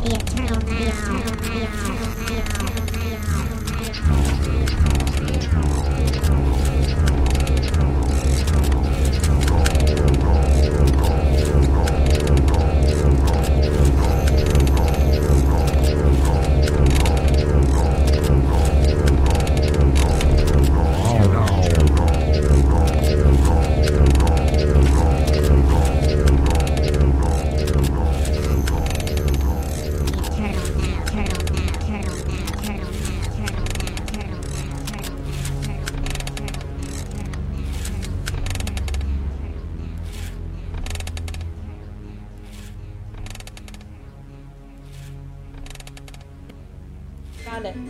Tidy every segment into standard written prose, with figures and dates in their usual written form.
Found it.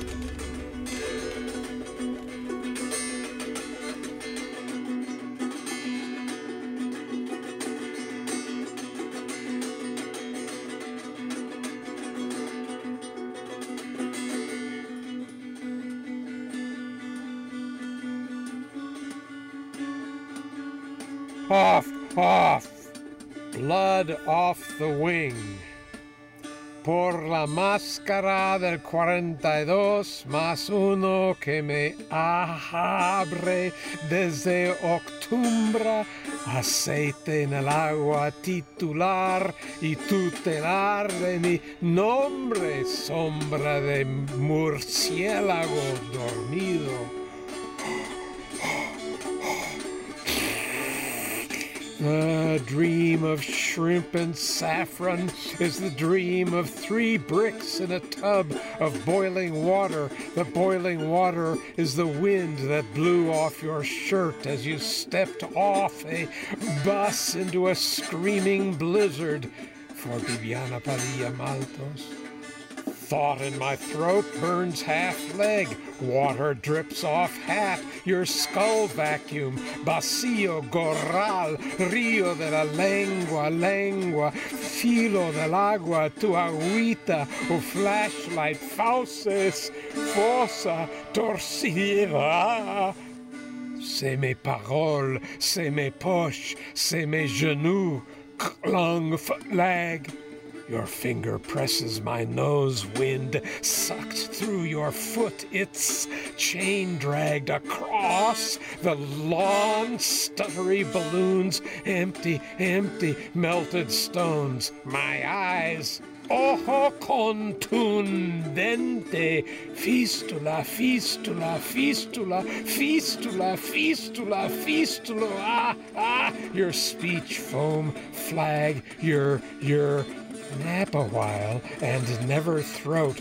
Off, off, blood off the wing. Por la máscara del 42 más uno que me abre desde octubre, aceite en el agua titular y tutelar de mi nombre, sombra de murciélago dormido. The dream of shrimp and saffron is the dream of 3 bricks in a tub of boiling water. The boiling water is the wind that blew off your shirt as you stepped off a bus into a screaming blizzard. For Viviana Padilla Maltos. Thought in my throat burns half leg. Water drips off hat. Your skull vacuum. Vacío, gorral. Río de la lengua, lengua. Filo del agua, tu agüita. O flashlight. Fauces. Fosa. Torcida. C'est mes paroles. C'est mes poches. C'est mes genoux. Clung flag. Your finger presses my nose, wind sucked through your foot. It's chain dragged across the lawn, stuttery balloons, empty, empty, melted stones. My eyes, ojo contundente, fistula, fistula, fistula, fistula, fistula, fistula, ah, ah, your speech foam, flag, your nap a while and never throat.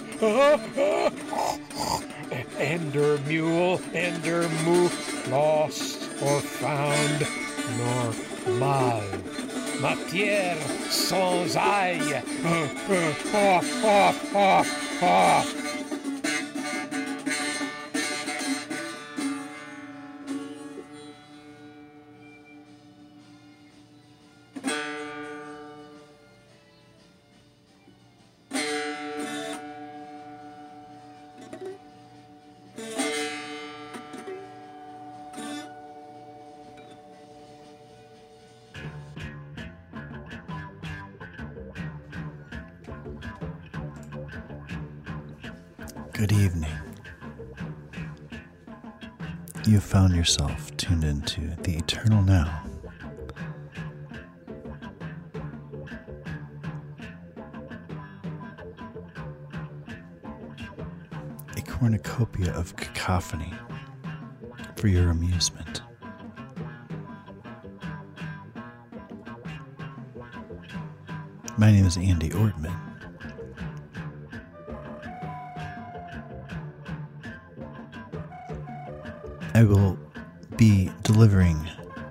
Ender mule, ender moo, lost or found, normal. Matière sans ail. Off, off, off, off. Good evening. You have found yourself tuned into the Eternal Now. A cornucopia of cacophony for your amusement. My name is Andy Ortman. I will be delivering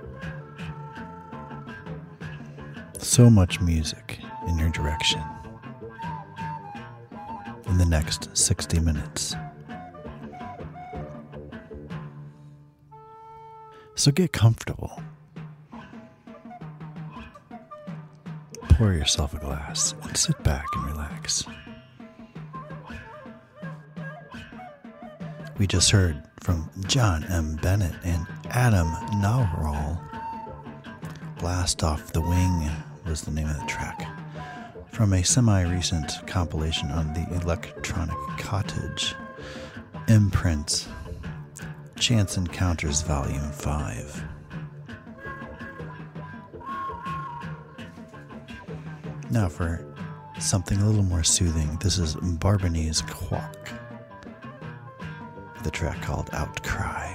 so much music in your direction in the next 60 minutes. So get comfortable. Pour yourself a glass and sit back and relax. We just heard from John M. Bennett and Adam Naural. Blast Off the Wing was the name of the track. From a semi-recent compilation on the Electronic Cottage, Imprints, Chance Encounters Volume 5. Now for something a little more soothing, this is Barbanese Quack, with a track called Outcry.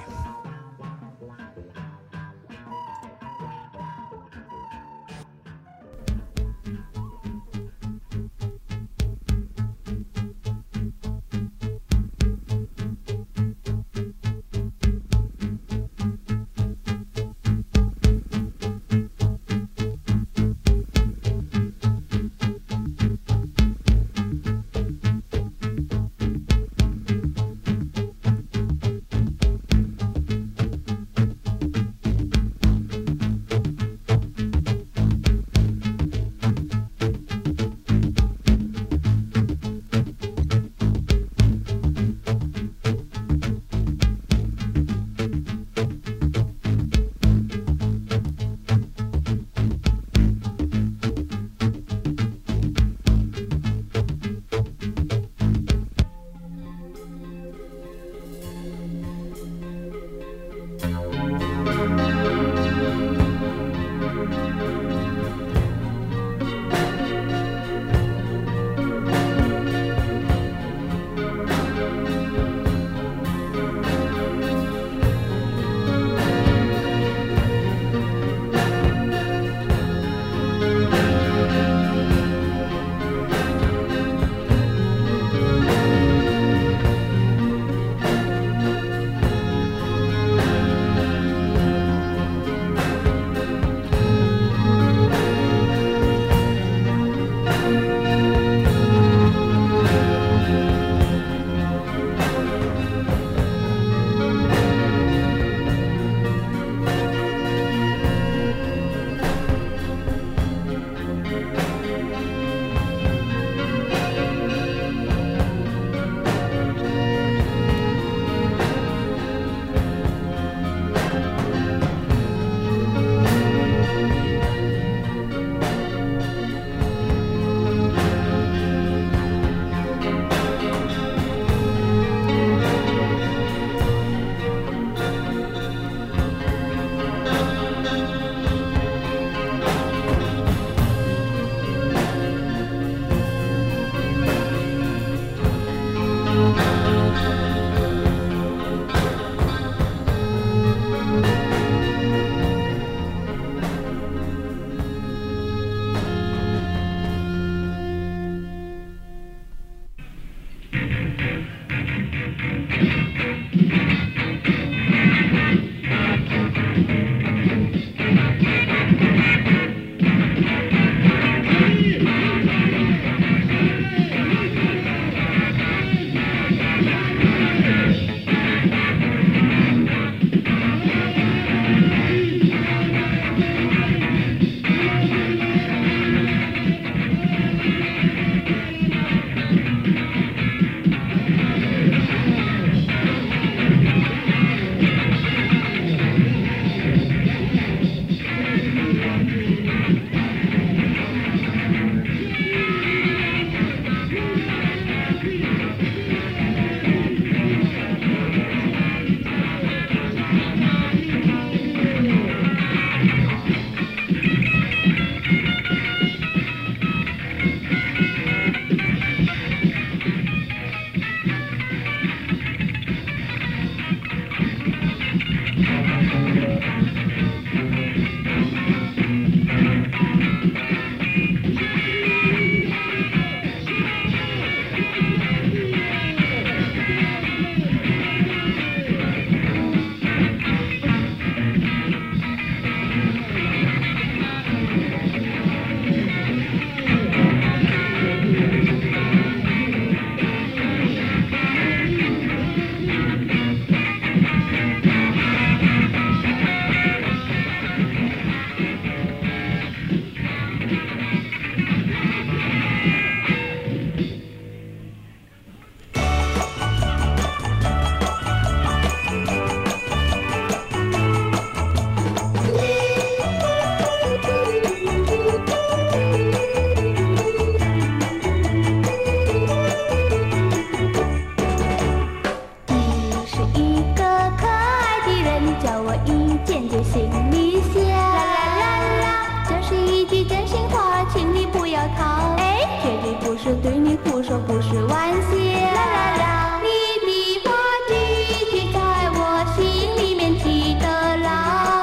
靠，哎，绝对不是对你胡说，不是玩笑。啦啦啦，你的话句句在我心里面记得牢。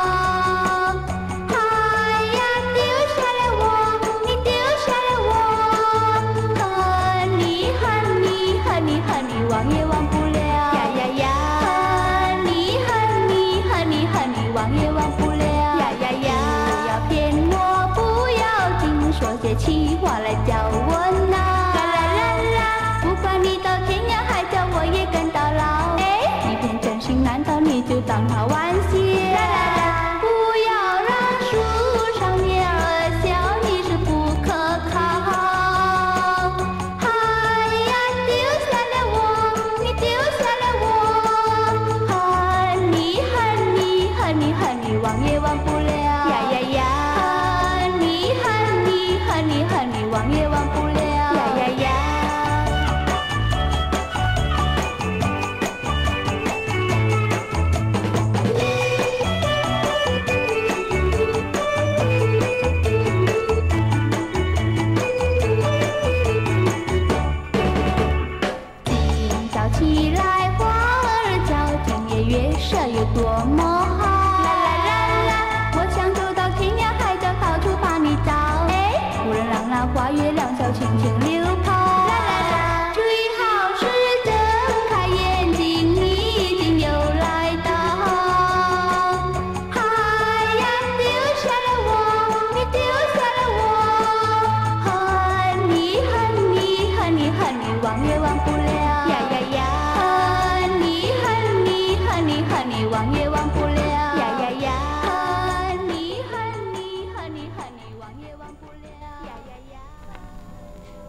哎呀，丢下了我，你丢下了我，恨你恨你恨你恨你忘也忘不了。呀呀呀，恨你恨你恨你恨你忘也忘不了。呀呀呀，不要骗我，不要紧，说些气话来叫我闹。啦啦啦啦，不管你到天涯海角，我也跟到老。哎，你骗真心，难道你就当他玩笑？啦啦啦，不要让树上面儿笑你是不可靠。哎呀，丢下了我，你丢下了我，恨你恨你恨你恨你忘也忘不了。呀呀呀，恨你恨你恨你恨你忘也忘不了。呀呀呀。今早起来花儿叫，今夜月色有多么好。啦啦啦啦，我想走到天涯海角，到处把你找。哎，无人让那花月两小轻轻溜跑。啦啦啦，最好是睁开眼睛，你已经又来到。哎呀，丢下了我，你丢下了我，恨你恨你恨你恨你忘也忘不了。呀呀呀，恨你恨你恨你恨你忘也忘不了。呀呀呀，恨你恨你恨你恨你忘也忘不了。呀呀呀。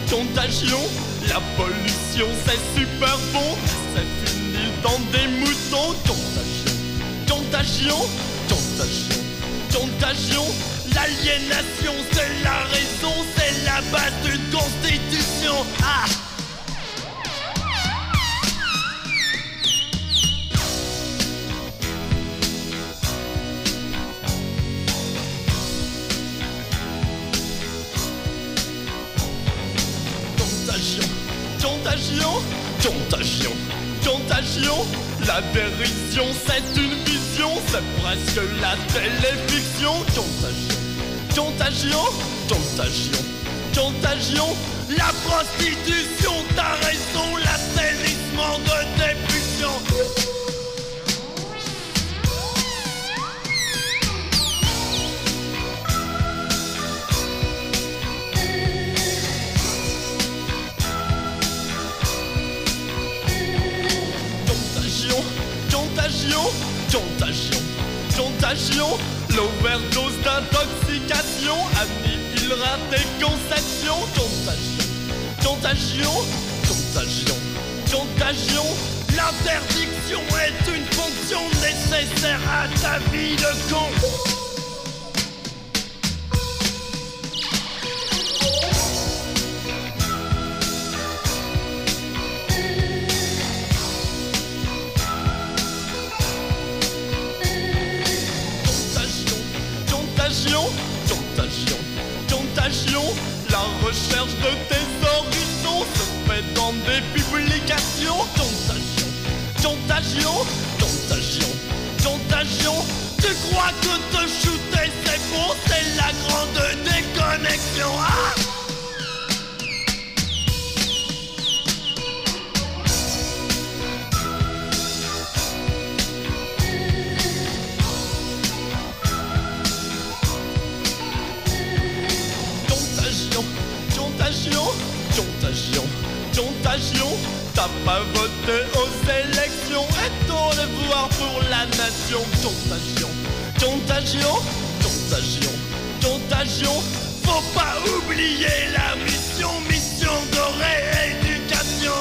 contagion. La pollution c'est super bon, c'est fini dans des moutons. Contagion, contagion, contagion, contagion. L'aliénation c'est la raison, c'est la base d'une constitution. Ah! Contagion, contagion, contagion. La dérision c'est une vision, c'est presque la téléfiction. Contagion, contagion, contagion, contagion. La prostitution, t'as raison, l'assainissement de tes pulsions. Contagion, contagion, l'overdose d'intoxication annihilera tes conceptions. Contagion, contagion, contagion, contagion. L'interdiction est une fonction nécessaire à ta vie de con. Contagion, contagion, la recherche de tes horizons se fait dans des publications. Contagion, contagion, contagion, contagion. Tu crois que te shooter c'est bon, c'est la grande déconnexion. Ah! Contagion, contagion, t'as pas voté aux élections et ton devoir pour la nation. Contagion, contagion, contagion, contagion. Faut pas oublier la mission, mission de rééducation.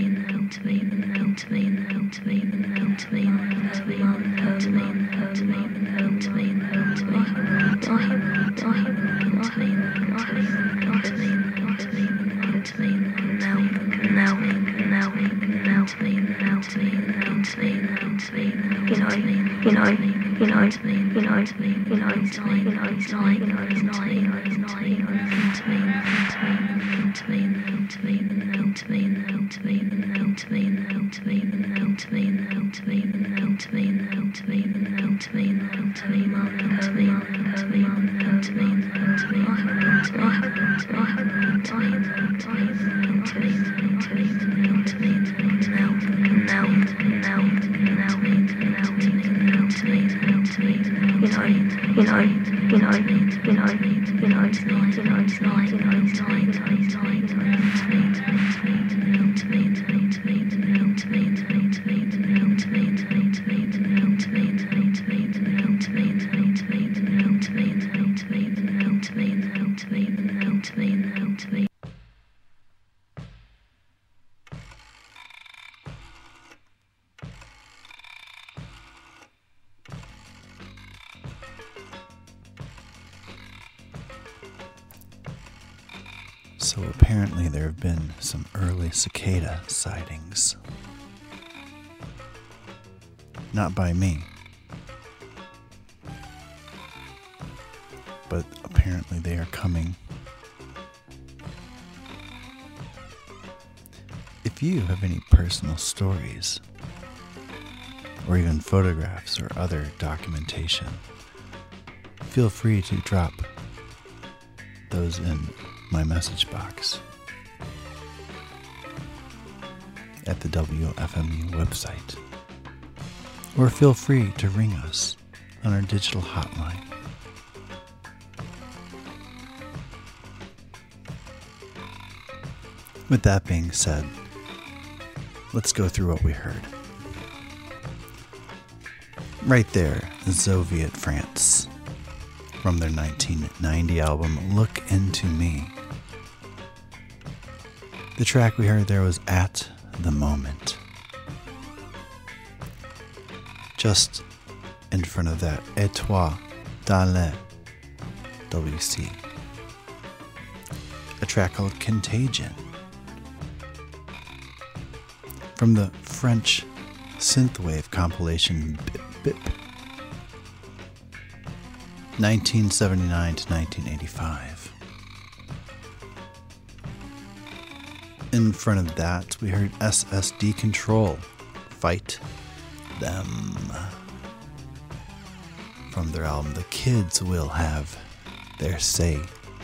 Contagion, So apparently there have been some early cicada sightings. Not by me, but apparently they are coming. If you have any personal stories, or even photographs or other documentation, feel free to drop those in my message box at the WFMU website, or feel free to ring us on our digital hotline. With that being said, let's go through what we heard. Right there, Zoviet France, from their 1990 album Look Into Me. The track we heard there was At the Moment. Just in front of that, Et toi, dans le WC. A track called Contagion, from the French synthwave compilation Bip Bip, 1979 to 1985. In front of that, we heard SSD Control, Fight Them, from their album The Kids Will Have Their Say.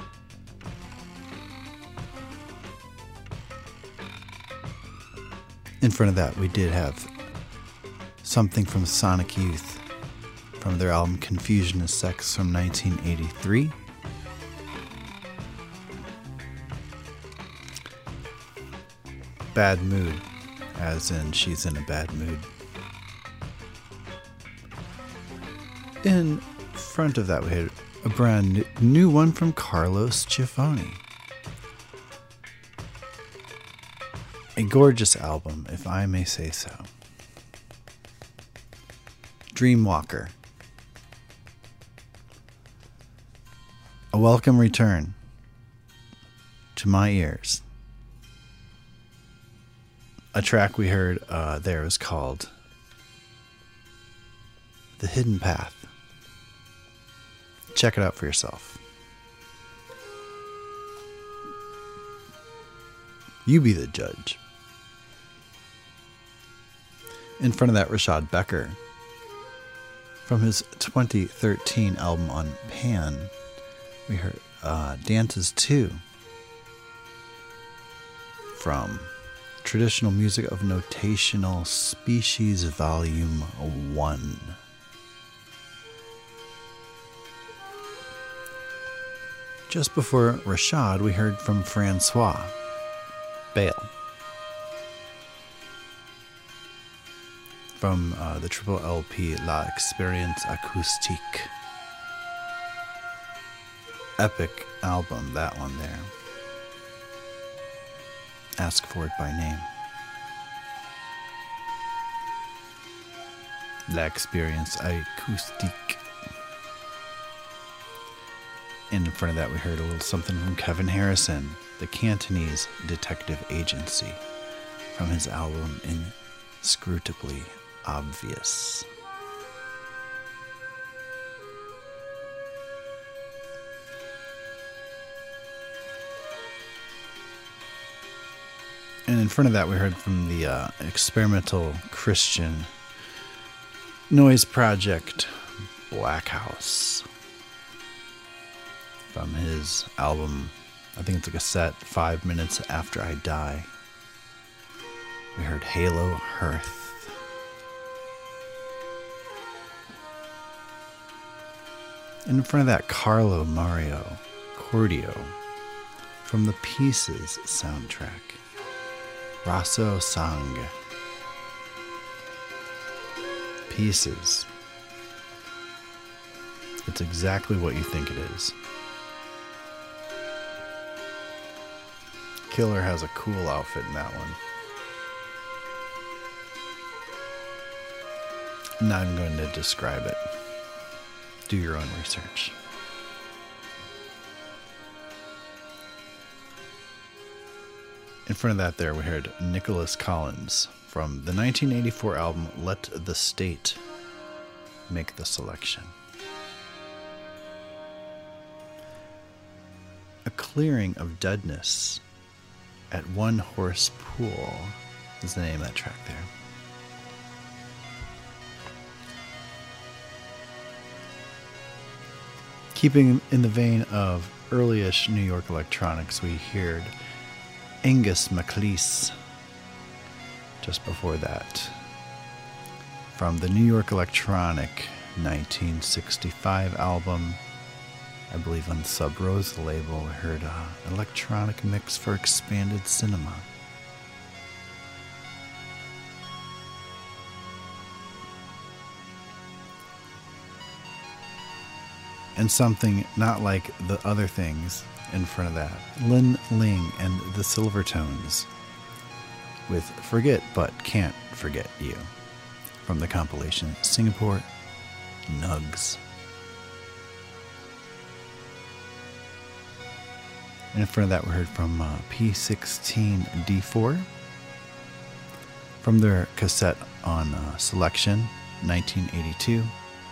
In front of that, we did have something from Sonic Youth, from their album Confusion is Sex from 1983. Bad Mood, as in she's in a bad mood. In front of that, we had a brand new one from Carlos Giafoni. A gorgeous album, if I may say so. Dreamwalker. A welcome return to my ears. A track we heard there is called The Hidden Path. Check it out for yourself. You be the judge. In front of that, Rashad Becker, from his 2013 album on Pan, we heard Dances 2, from Traditional Music of Notational Species Volume 1. Just before Rashad, we heard from Francois, Bale, from the triple LP La Experience Acoustique. Epic album, that one there. Ask for it by name. La Experience Acoustique. In front of that, we heard a little something from Kevin Harrison, the Cantonese Detective Agency, from his album Inscrutably Obvious. And in front of that, we heard from the experimental Christian noise project Black House, from his album, I think it's a cassette, 5 Minutes After I Die. We heard Halo Hearth. And in front of that, Carlo Mario Cordio from the Pieces soundtrack, Rosso Sang. Pieces. It's exactly what you think it is. Killer has a cool outfit in that one. I'm not even going to describe it. Do your own research. In front of that there, we heard Nicholas Collins from the 1984 album Let the State Make the Selection. A Clearing of Deadness at One Horse Pool is the name of that track there. Keeping in the vein of early-ish New York electronics, we heard Angus MacLeese just before that. From the New York Electronic 1965 album, I believe on Sub Rosa label, we heard an electronic mix for expanded cinema. And something not like the other things in front of that. Lin Ling and the Silvertones with Forget But Can't Forget You from the compilation Singapore Nugs. And in front of that, we heard from P16D4 from their cassette on Selection 1982.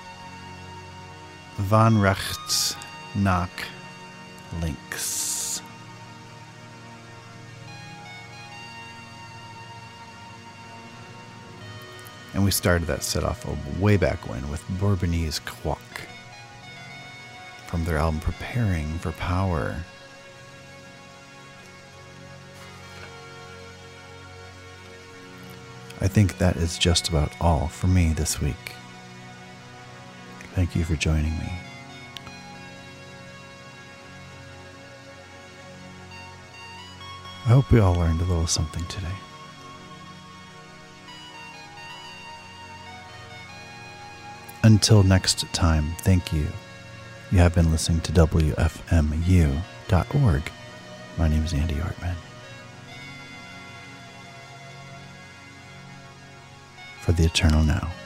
Van Rechts nach Links. And we started that set off way back when with Bourbonnais Quack from their album Preparing for Power. I think that is just about all for me this week. Thank you for joining me. I hope we all learned a little something today. Until next time, thank you. You have been listening to WFMU.org. My name is Andy Hartman. For the eternal now.